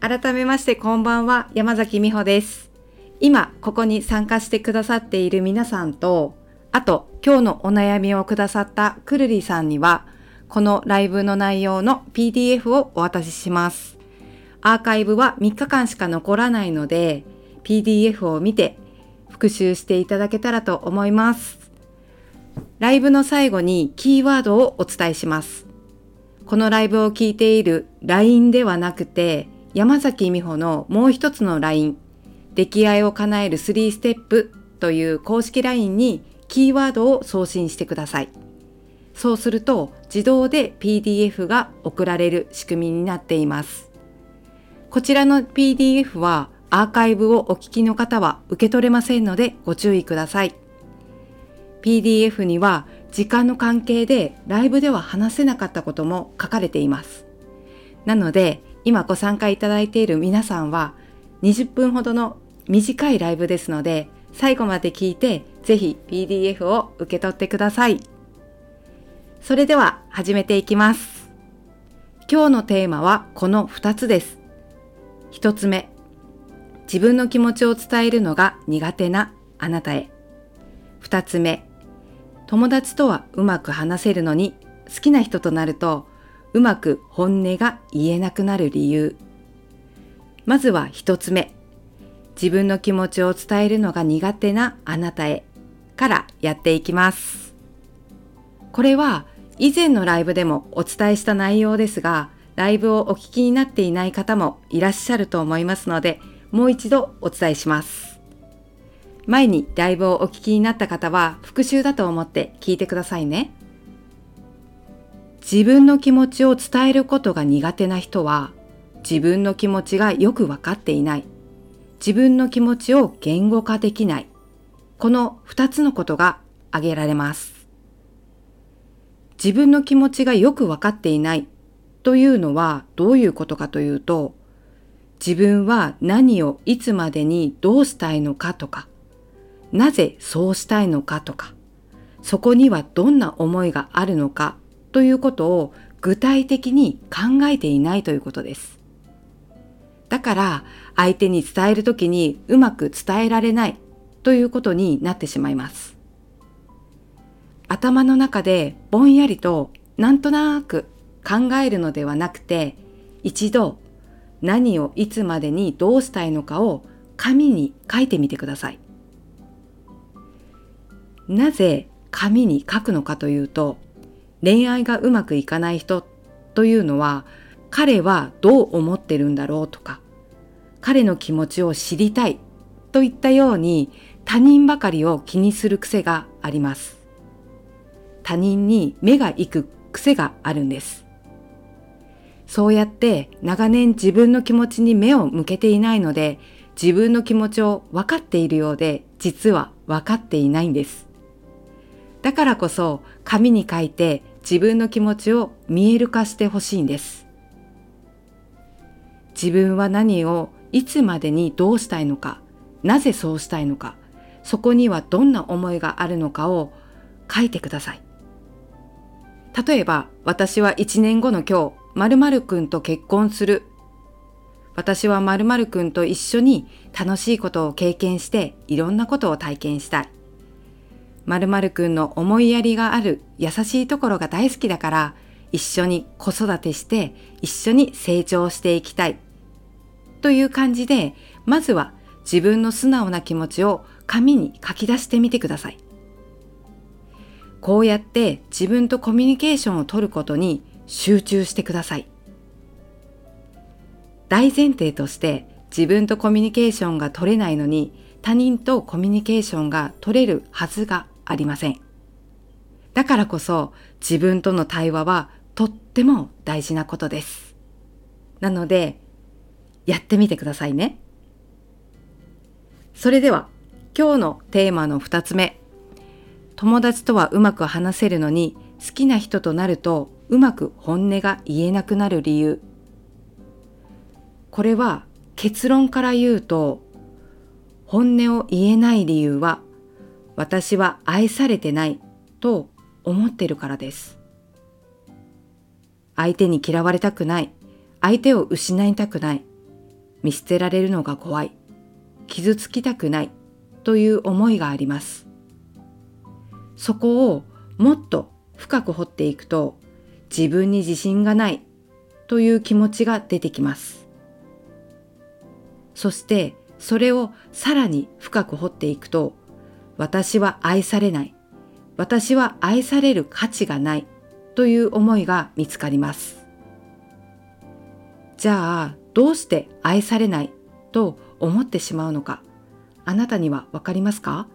改めましてこんばんは、山崎美穂です。今ここに参加してくださっている皆さんと、あと今日のお悩みをくださったくるりさんにはこのライブの内容の PDF をお渡しします。アーカイブは3日間しか残らないので PDF を見て復習していただけたらと思います。ライブの最後にキーワードをお伝えします。このライブを聞いている LINE ではなくて山崎美穂のもう一つの LINE、溺愛を叶える3ステップという公式 LINE にキーワードを送信してください。そうすると自動で PDF が送られる仕組みになっています。こちらの PDF はアーカイブをお聞きの方は受け取れませんのでご注意ください。PDF には時間の関係でライブでは話せなかったことも書かれています。なので今ご参加いただいている皆さんは20分ほどの短いライブですので最後まで聞いてぜひ PDF を受け取ってください。それでは始めていきます。今日のテーマはこの2つです。1つ目、自分の気持ちを伝えるのが苦手なあなたへ。2つ目、友達とはうまく話せるのに好きな人となるとうまく本音が言えなくなる理由。まずは1つ目、自分の気持ちを伝えるのが苦手なあなたへからやっていきます。これは以前のライブでもお伝えした内容ですが、ライブをお聞きになっていない方もいらっしゃると思いますので、もう一度お伝えします。前にライブをお聞きになった方は復習だと思って聞いてくださいね。自分の気持ちを伝えることが苦手な人は、自分の気持ちがよくわかっていない。自分の気持ちを言語化できない。この2つのことが挙げられます。自分の気持ちがよくわかっていないというのはどういうことかというと、自分は何をいつまでにどうしたいのかとか、なぜそうしたいのかとか、そこにはどんな思いがあるのかということを具体的に考えていないということです。だから相手に伝えるときにうまく伝えられないということになってしまいます。頭の中でぼんやりとなんとなく考えるのではなくて、一度何をいつまでにどうしたいのかを紙に書いてみてください。なぜ紙に書くのかというと、恋愛がうまくいかない人というのは、彼はどう思ってるんだろうとか、彼の気持ちを知りたいといったように他人ばかりを気にする癖があります。他人に目が行く癖があるんです。そうやって長年自分の気持ちに目を向けていないので、自分の気持ちを分かっているようで、実は分かっていないんです。だからこそ紙に書いて自分の気持ちを見える化してほしいんです。自分は何をいつまでにどうしたいのか、なぜそうしたいのか、そこにはどんな思いがあるのかを書いてください。例えば、私は1年後の今日、〇〇くんと結婚する。私は〇〇くんと一緒に楽しいことを経験していろんなことを体験したい。〇〇くんの思いやりがある優しいところが大好きだから一緒に子育てして一緒に成長していきたいという感じで、まずは自分の素直な気持ちを紙に書き出してみてください。こうやって自分とコミュニケーションを取ることに集中してください。大前提として自分とコミュニケーションが取れないのに他人とコミュニケーションが取れるはずがありません。だからこそ自分との対話はとっても大事なことです。なのでやってみてくださいね。それでは今日のテーマの2つ目、友達とはうまく話せるのに好きな人となるとうまく本音が言えなくなる理由。これは結論から言うと、本音を言えない理由は私は愛されてないと思ってるからです。相手に嫌われたくない、相手を失いたくない、 見捨てられるのが怖い、傷つきたくないという思いがあります。そこをもっと深く掘っていくと、自分に自信がないという気持ちが出てきます。そしてそれをさらに深く掘っていくと、私は愛されない、私は愛される価値がないという思いが見つかります。じゃあどうして愛されないと思ってしまうのか、あなたにはわかりますか？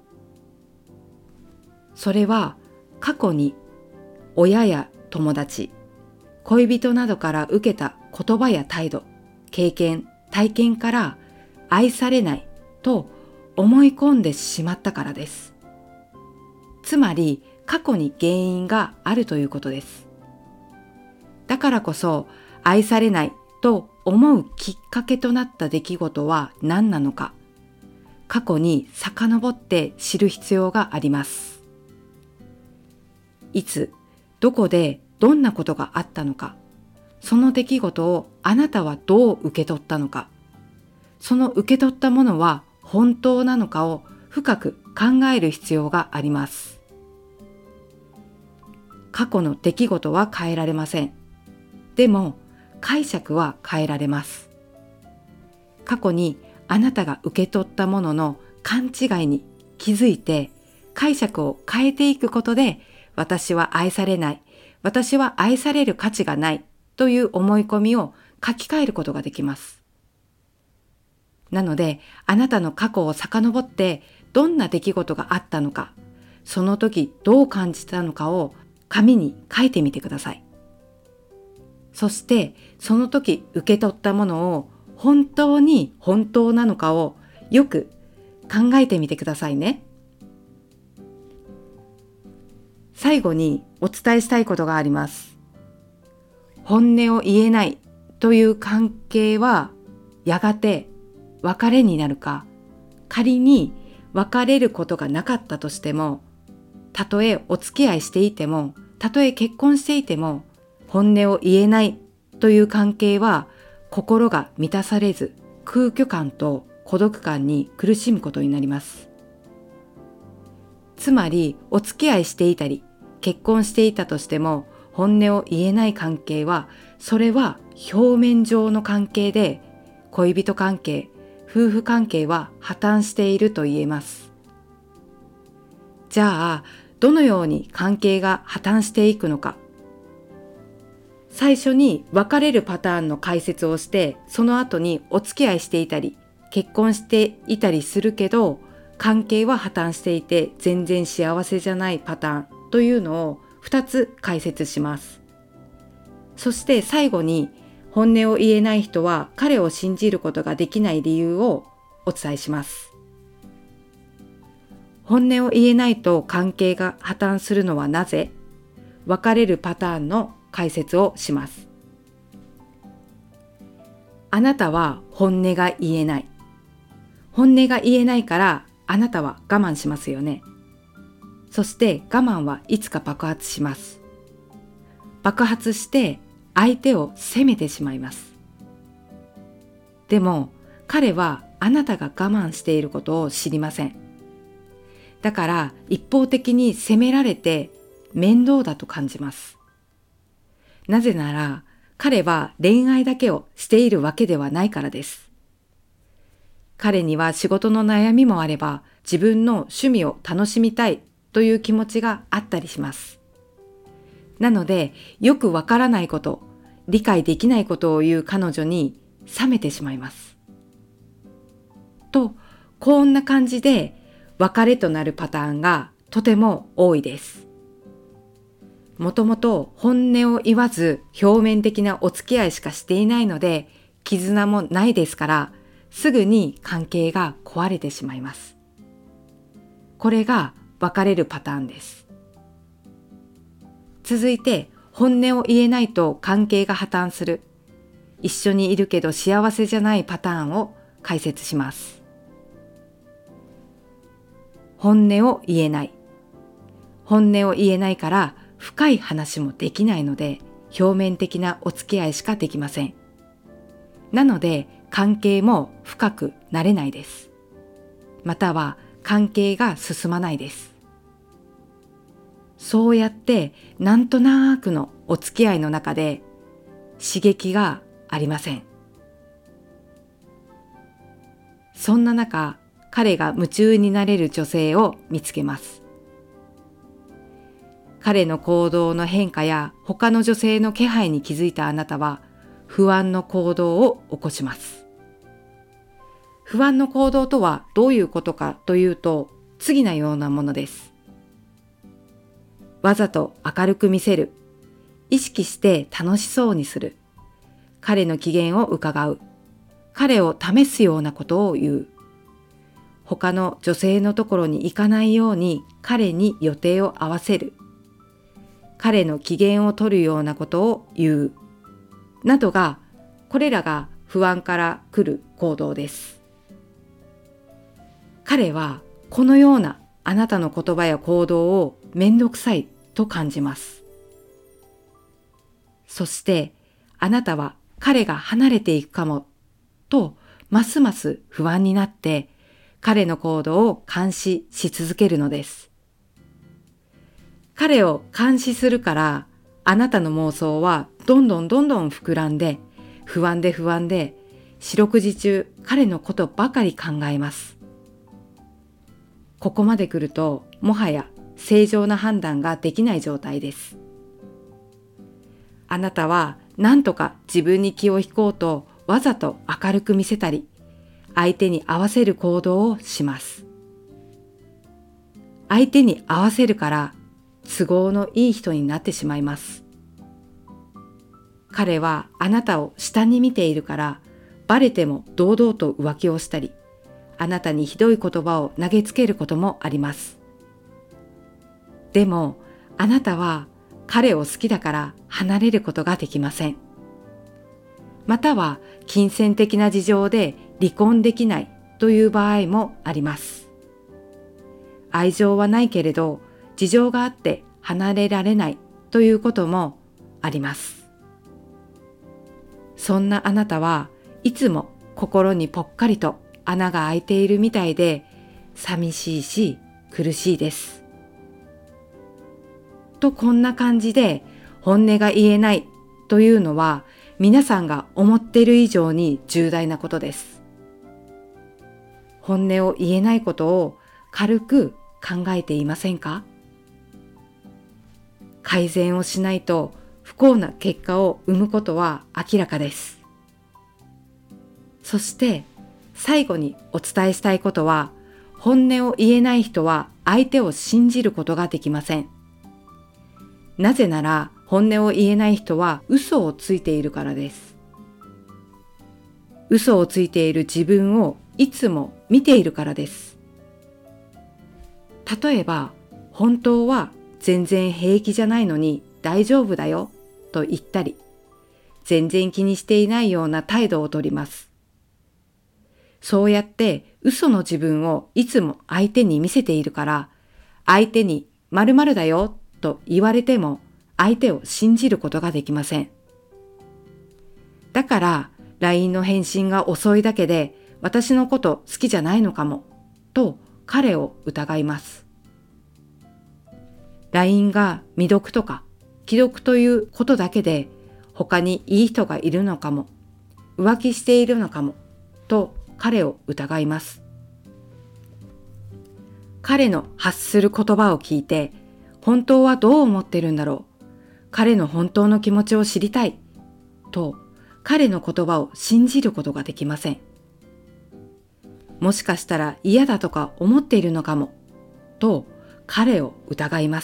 それは過去に親や友達、恋人などから受けた言葉や態度、経験、体験から愛されないと思い込んでしまったからです。つまり過去に原因があるということです。だからこそ愛されないと思うきっかけとなった出来事は何なのか、過去に遡って知る必要があります。いつ、どこでどんなことがあったのか、その出来事をあなたはどう受け取ったのか、その受け取ったものは本当なのかを深く考える必要があります。過去の出来事は変えられません。でも解釈は変えられます。過去にあなたが受け取ったものの勘違いに気づいて解釈を変えていくことで、私は愛されない、私は愛される価値がないという思い込みを書き換えることができます。なので、あなたの過去を遡ってどんな出来事があったのか、その時どう感じたのかを紙に書いてみてください。そしてその時受け取ったものを本当に本当なのかをよく考えてみてくださいね。最後にお伝えしたいことがあります。本音を言えないという関係はやがて別れになるか、仮に別れることがなかったとしても、たとえお付き合いしていても、たとえ結婚していても、本音を言えないという関係は心が満たされず、空虚感と孤独感に苦しむことになります。つまりお付き合いしていたり結婚していたとしても、本音を言えない関係は、それは表面上の関係で、恋人関係、夫婦関係は破綻していると言えます。じゃあどのように関係が破綻していくのか。最初に別れるパターンの解説をして、その後にお付き合いしていたり結婚していたりするけど、関係は破綻していて全然幸せじゃないパターンというのを2つ解説します。そして最後に、本音を言えない人は彼を信じることができない理由をお伝えします。本音を言えないと関係が破綻するのはなぜ？別れるパターンの解説をします。あなたは本音が言えない。本音が言えないからあなたは我慢しますよね。そして我慢はいつか爆発します。爆発して相手を責めてしまいます。でも彼はあなたが我慢していることを知りません。だから一方的に責められて面倒だと感じます。なぜなら彼は恋愛だけをしているわけではないからです。彼には仕事の悩みもあれば、自分の趣味を楽しみたいという気持ちがあったりします。なのでよくわからないこと、理解できないことを言う彼女に冷めてしまいます。と、こんな感じで別れとなるパターンがとても多いです。もともと本音を言わず表面的なお付き合いしかしていないので、絆もないですから、すぐに関係が壊れてしまいます。これが別れるパターンです。続いて、本音を言えないと関係が破綻する、一緒にいるけど幸せじゃないパターンを解説します。本音を言えない。本音を言えないから深い話もできないので、表面的なお付き合いしかできません。 なので関係も深くなれないです。または関係が進まないです。そうやってなんとなくのお付き合いの中で刺激がありません。そんな中、彼が夢中になれる女性を見つけます。彼の行動の変化や他の女性の気配に気づいたあなたは不安の行動を起こします。不安の行動とはどういうことかというと、次のようなものです。わざと明るく見せる。意識して楽しそうにする。彼の機嫌を伺う。彼を試すようなことを言う。他の女性のところに行かないように彼に予定を合わせる。彼の機嫌を取るようなことを言う。などが、これらが不安から来る行動です。彼はこのようなあなたの言葉や行動をめんどくさいと感じます。そしてあなたは彼が離れていくかもとますます不安になって彼の行動を監視し続けるのです。彼を監視するからあなたの妄想はどんどん膨らんで不安で四六時中彼のことばかり考えます。ここまで来るともはや正常な判断ができない状態です。あなたは何とか自分に気を引こうとわざと明るく見せたり、相手に合わせる行動をします。相手に合わせるから都合のいい人になってしまいます。彼はあなたを下に見ているからバレても堂々と浮気をしたり、あなたにひどい言葉を投げつけることもあります。でもあなたは彼を好きだから離れることができません。または金銭的な事情で離婚できないという場合もあります。愛情はないけれど事情があって離れられないということもあります。そんなあなたはいつも心にぽっかりと穴が開いているみたいで寂しいし苦しいです。とこんな感じで本音が言えないというのは皆さんが思っている以上に重大なことです。本音を言えないことを軽く考えていませんか？改善をしないと不幸な結果を生むことは明らかです。そして最後にお伝えしたいことは、本音を言えない人は相手を信じることができません。なぜなら本音を言えない人は嘘をついているからです。嘘をついている自分をいつも見ているからです。例えば、本当は全然平気じゃないのに大丈夫だよと言ったり、全然気にしていないような態度をとります。そうやって嘘の自分をいつも相手に見せているから、相手に〇〇だよと言われても相手を信じることができません。だから LINE の返信が遅いだけで私のこと好きじゃないのかもと彼を疑います。LINE が未読とか既読ということだけで他にいい人がいるのかも、浮気しているのかもと彼を疑います。彼の発する言葉を聞いて本当はどう思ってるんだろう、彼の本当の気持ちを知りたいと彼の言葉を信じることができません。もしかしたら嫌だとか思っているのかもと彼を疑います。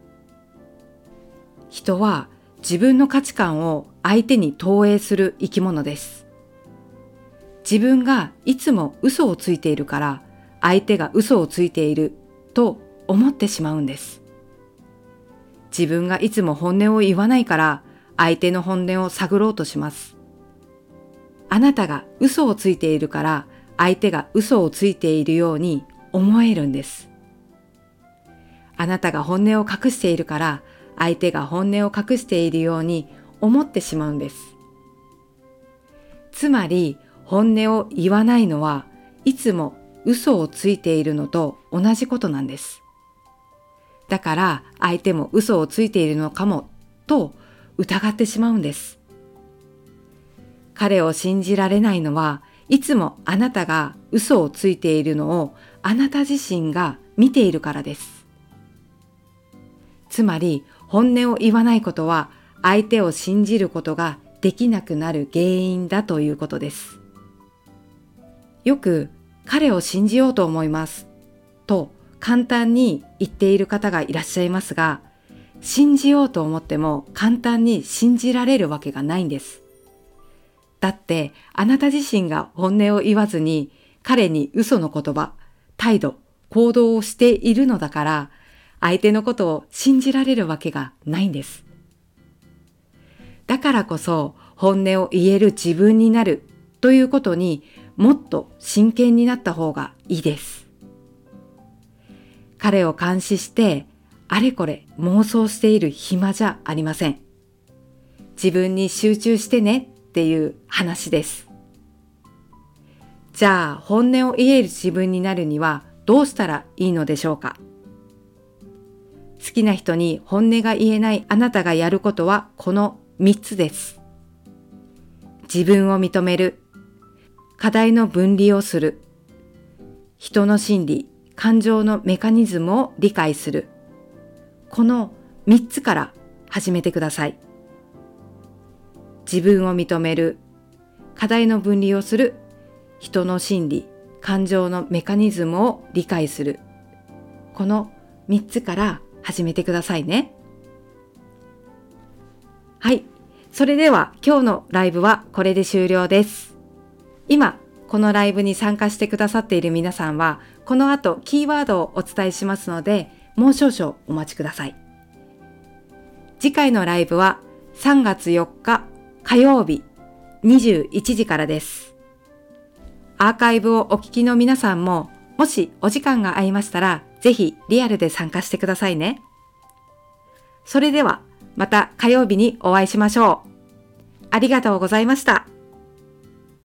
人は自分の価値観を相手に投影する生き物です。自分がいつも嘘をついているから相手が嘘をついていると思ってしまうんです。自分がいつも本音を言わないから相手の本音を探ろうとします。あなたが嘘をついているから相手が嘘をついているように思えるんです。あなたが本音を隠しているから相手が本音を隠しているように思ってしまうんです。 つまり本音を言わないのはいつも嘘をついているのと同じことなんです。だから相手も嘘をついているのかもと疑ってしまうんです。彼を信じられないのはいつもあなたが嘘をついているのをあなた自身が見ているからです。つまり本音を言わないことは相手を信じることができなくなる原因だということです。よく彼を信じようと思いますと簡単に言っている方がいらっしゃいますが、信じようと思っても簡単に信じられるわけがないんです。だってあなた自身が本音を言わずに彼に嘘の言葉、態度、行動をしているのだから相手のことを信じられるわけがないんです。だからこそ本音を言える自分になるということにもっと真剣になった方がいいです。彼を監視してあれこれ妄想している暇じゃありません。自分に集中してねっていう話です。じゃあ本音を言える自分になるにはどうしたらいいのでしょうか。好きな人に本音が言えないあなたがやることはこの3つです。自分を認める、課題の分離をする、人の心理、感情のメカニズムを理解する。この3つから始めてください。自分を認める、課題の分離をする、人の心理、感情のメカニズムを理解する。この3つから始めてくださいね。はい。それでは今日のライブはこれで終了です。今、このライブに参加してくださっている皆さんは、この後キーワードをお伝えしますので、もう少々お待ちください。次回のライブは3月4日火曜日21時からです。アーカイブをお聞きの皆さんも、もしお時間が合いましたら、ぜひリアルで参加してくださいね。それでは、また火曜日にお会いしましょう。ありがとうございました。